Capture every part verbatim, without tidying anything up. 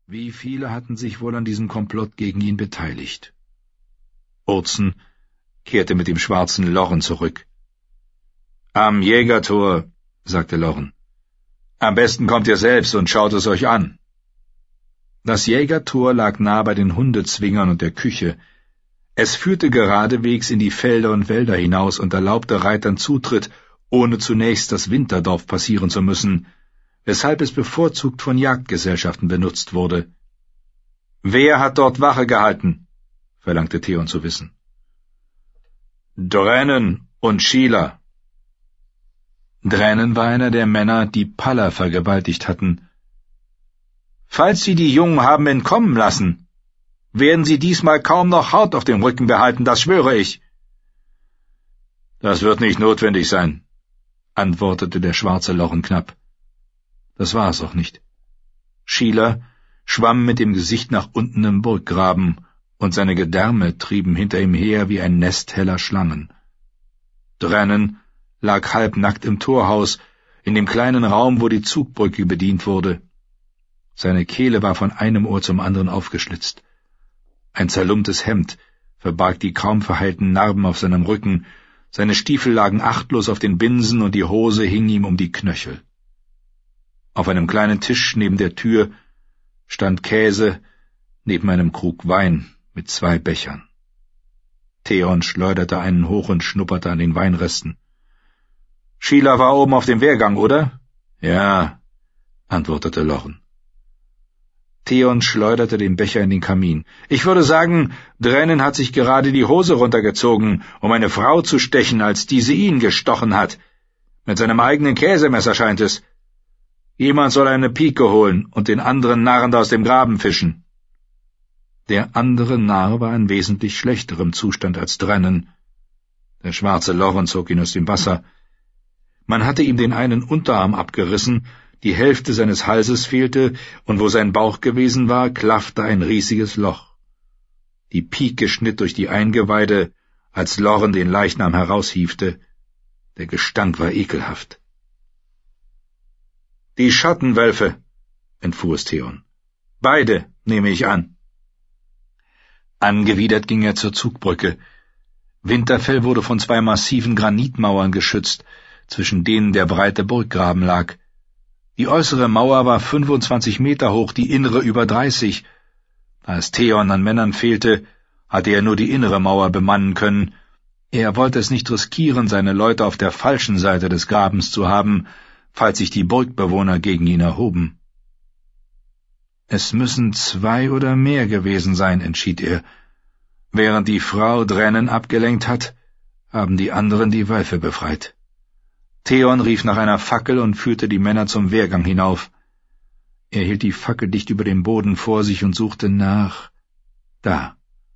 Wie viele hatten sich wohl an diesem Komplott gegen ihn beteiligt? Ohlson kehrte mit dem schwarzen Lorren zurück. »Am Jägertor«, sagte Lorren. »Am besten kommt ihr selbst und schaut es euch an.« Das Jägertor lag nah bei den Hundezwingern und der Küche. Es führte geradewegs in die Felder und Wälder hinaus und erlaubte Reitern Zutritt, ohne zunächst das Winterdorf passieren zu müssen, weshalb es bevorzugt von Jagdgesellschaften benutzt wurde. »Wer hat dort Wache gehalten?« verlangte Theon zu wissen. »Drännen und Schieler.« Drännen war einer der Männer, die Palla vergewaltigt hatten. »Falls Sie die Jungen haben entkommen lassen, werden Sie diesmal kaum noch Haut auf dem Rücken behalten, das schwöre ich.« »Das wird nicht notwendig sein«, antwortete der schwarze Lorren knapp. Das war es auch nicht. Schieler schwamm mit dem Gesicht nach unten im Burggraben, und seine Gedärme trieben hinter ihm her wie ein Nest heller Schlangen. Drännen lag halbnackt im Torhaus, in dem kleinen Raum, wo die Zugbrücke bedient wurde. Seine Kehle war von einem Ohr zum anderen aufgeschlitzt. Ein zerlumptes Hemd verbarg die kaum verheilten Narben auf seinem Rücken, seine Stiefel lagen achtlos auf den Binsen und die Hose hing ihm um die Knöchel. Auf einem kleinen Tisch neben der Tür stand Käse neben einem Krug Wein mit zwei Bechern. Theon schleuderte einen hoch und schnupperte an den Weinresten. »Schieler war oben auf dem Wehrgang, oder?« »Ja«, antwortete Lorren. Theon schleuderte den Becher in den Kamin. »Ich würde sagen, Drännen hat sich gerade die Hose runtergezogen, um eine Frau zu stechen, als diese ihn gestochen hat. Mit seinem eigenen Käsemesser scheint es. Jemand soll eine Pike holen und den anderen Narren aus dem Graben fischen.« Der andere Narr war in wesentlich schlechterem Zustand als Drännen. Der schwarze Lorren zog ihn aus dem Wasser. Man hatte ihm den einen Unterarm abgerissen, die Hälfte seines Halses fehlte, und wo sein Bauch gewesen war, klaffte ein riesiges Loch. Die Pike schnitt durch die Eingeweide, als Lorren den Leichnam heraushiefte. Der Gestank war ekelhaft. »Die Schattenwölfe«, entfuhr es Theon. »Beide, nehme ich an.« Angewidert ging er zur Zugbrücke. Winterfell wurde von zwei massiven Granitmauern geschützt, zwischen denen der breite Burggraben lag. Die äußere Mauer war fünfundzwanzig Meter hoch, die innere über dreißig. Da es Theon an Männern fehlte, hatte er nur die innere Mauer bemannen können. Er wollte es nicht riskieren, seine Leute auf der falschen Seite des Grabens zu haben, falls sich die Burgbewohner gegen ihn erhoben. Es müssen zwei oder mehr gewesen sein, entschied er. Während die Frau Drännen abgelenkt hat, haben die anderen die Wölfe befreit. Theon rief nach einer Fackel und führte die Männer zum Wehrgang hinauf. Er hielt die Fackel dicht über dem Boden vor sich und suchte nach... Da.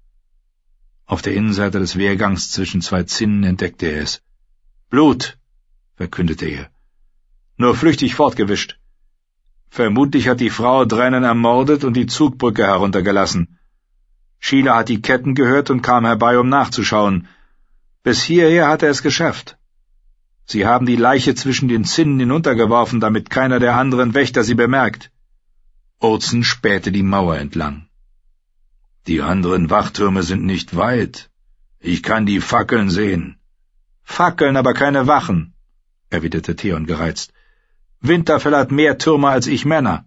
Auf der Innenseite des Wehrgangs zwischen zwei Zinnen entdeckte er es. »Blut«, verkündete er. »Nur flüchtig fortgewischt. Vermutlich hat die Frau Drännen ermordet und die Zugbrücke heruntergelassen. Schieler hat die Ketten gehört und kam herbei, um nachzuschauen. Bis hierher hat er es geschafft. Sie haben die Leiche zwischen den Zinnen hinuntergeworfen, damit keiner der anderen Wächter sie bemerkt.« Ohlson spähte die Mauer entlang. »Die anderen Wachtürme sind nicht weit. Ich kann die Fackeln sehen.« »Fackeln, aber keine Wachen«, erwiderte Theon gereizt. »Winterfell hat mehr Türme als ich Männer.«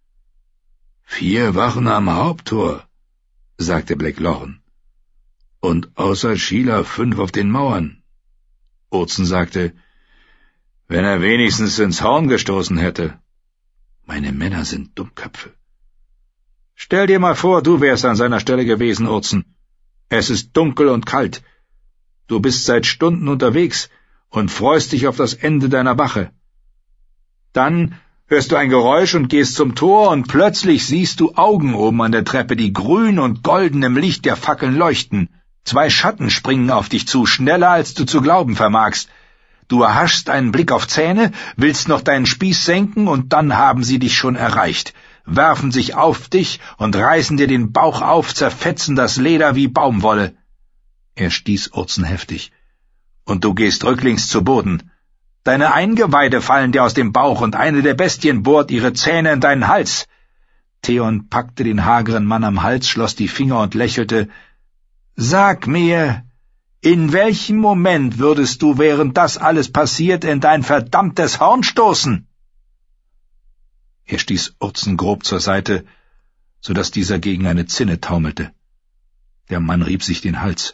»Vier Wachen am Haupttor«, sagte Black Lorren. »Und außer Schieler fünf auf den Mauern.« Ohlson sagte, »Wenn er wenigstens ins Horn gestoßen hätte.« »Meine Männer sind Dummköpfe.« »Stell dir mal vor, du wärst an seiner Stelle gewesen, Ohlson. Es ist dunkel und kalt. Du bist seit Stunden unterwegs und freust dich auf das Ende deiner Wache. Dann hörst du ein Geräusch und gehst zum Tor, und plötzlich siehst du Augen oben an der Treppe, die grün und golden im Licht der Fackeln leuchten. Zwei Schatten springen auf dich zu, schneller als du zu glauben vermagst. Du erhaschst einen Blick auf Zähne, willst noch deinen Spieß senken, und dann haben sie dich schon erreicht, werfen sich auf dich und reißen dir den Bauch auf, zerfetzen das Leder wie Baumwolle.« Er stieß Ohlson heftig. »Und du gehst rücklings zu Boden. Deine Eingeweide fallen dir aus dem Bauch, und eine der Bestien bohrt ihre Zähne in deinen Hals. Theon packte den hageren Mann am Hals, schloss die Finger und lächelte. »Sag mir, in welchem Moment würdest du, während das alles passiert, in dein verdammtes Horn stoßen?« Er stieß Urzen grob zur Seite, so dass dieser gegen eine Zinne taumelte. Der Mann rieb sich den Hals.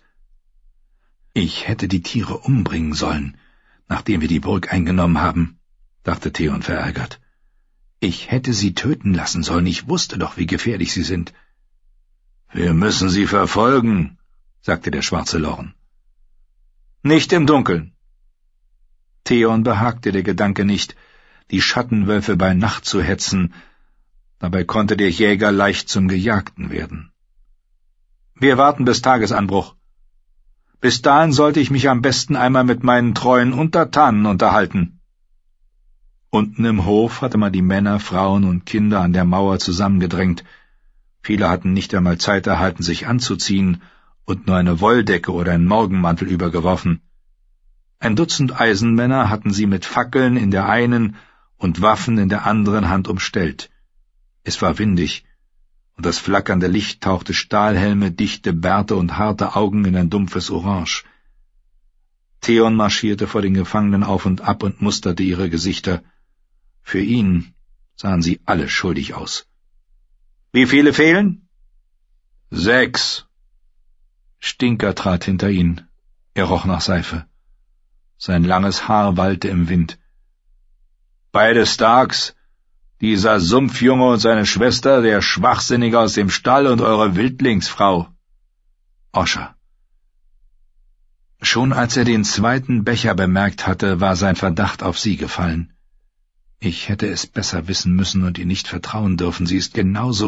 »Ich hätte die Tiere umbringen sollen, nachdem wir die Burg eingenommen haben«, dachte Theon verärgert. »Ich hätte sie töten lassen sollen, ich wusste doch, wie gefährlich sie sind.« »Wir müssen sie verfolgen«, sagte der schwarze Lorn. »Nicht im Dunkeln.« Theon behagte der Gedanke nicht, die Schattenwölfe bei Nacht zu hetzen, dabei konnte der Jäger leicht zum Gejagten werden. »Wir warten bis Tagesanbruch. Bis dahin sollte ich mich am besten einmal mit meinen treuen Untertanen unterhalten.« Unten im Hof hatte man die Männer, Frauen und Kinder an der Mauer zusammengedrängt. Viele hatten nicht einmal Zeit erhalten, sich anzuziehen und nur eine Wolldecke oder einen Morgenmantel übergeworfen. Ein Dutzend Eisenmänner hatten sie mit Fackeln in der einen und Waffen in der anderen Hand umstellt. Es war windig, und das flackernde Licht tauchte Stahlhelme, dichte Bärte und harte Augen in ein dumpfes Orange. Theon marschierte vor den Gefangenen auf und ab und musterte ihre Gesichter. Für ihn sahen sie alle schuldig aus. »Wie viele fehlen?« »Sechs.« Stinker trat hinter ihn. Er roch nach Seife. Sein langes Haar wallte im Wind. »Beide Starks, dieser Sumpfjunge und seine Schwester, der Schwachsinnige aus dem Stall und eure Wildlingsfrau.« Oscher. Schon als er den zweiten Becher bemerkt hatte, war sein Verdacht auf sie gefallen. »Ich hätte es besser wissen müssen und ihr nicht vertrauen dürfen, sie ist genauso